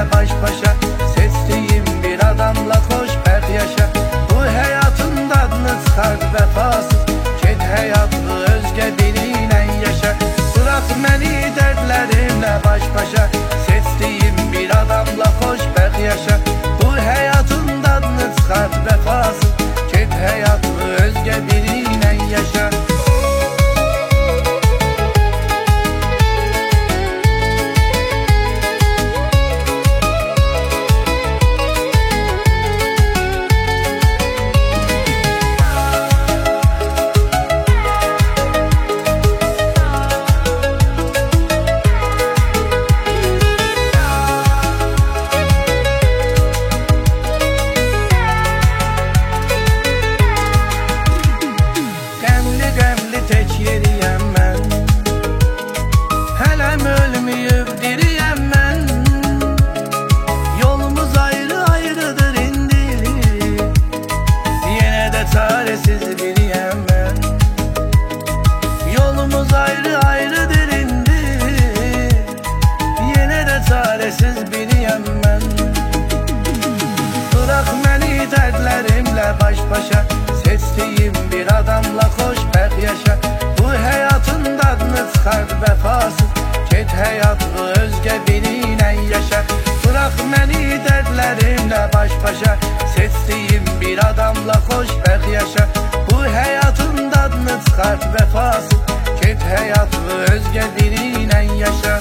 dertlerimle baş başa, seçtiğim bir adamla xoşbəxt yaşa. Bu hayatın dadını çıxart vəfasız, get həyatı özgə biri ilə yaşa. Bırak məni dərdlərimlə baş başa, seçtiğim bir adamla xoşbəxt yaşa. Bu hayatın dadını çıxart vəfasız, get həyatı özgə biri ilə yaşa. Tek yeriyəm mən, hələm ölməyib diriyəm mən. Yolumuz ayrı-ayrıdır indi, yenə də çarəsiz biriyəm mən. Yolumuz ayrı-ayrıdır indi, yenə də çarəsiz biriyəm mən. Bırak məni dərdlərimlə baş başa, seçtiğim bir adamla xoşbəxt yaşa. Bu hayatın dadını çıxart vəfasız, get həyatı özgə biri ilə yaşa. Bırak məni dərdlərimlə baş başa, seçtiğim bir adamla xoşbəxt yaşa. Bu hayatın dadını çıxart vəfasız, get həyatı özgə biri ilə yaşa.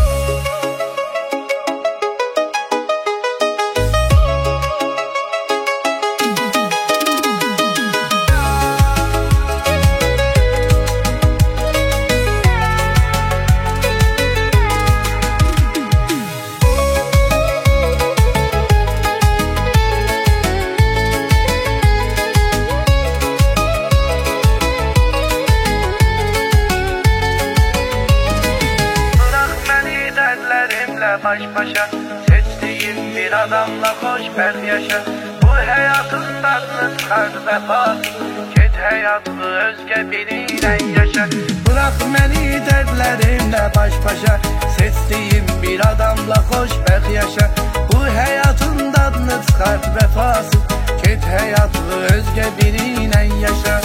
Baş başa, seçtiğim bir adamla xoşbəxt yaşa. Bu hayatın dadını çıxart vəfasız, get həyatı özgə biri ilə yaşa. Bırak məni dərdlərimlə baş başa, seçtiğim bir adamla xoşbəxt yaşa. Bu hayatın dadını çıxart vəfasız, get həyatı özgə biri ilə yaşa.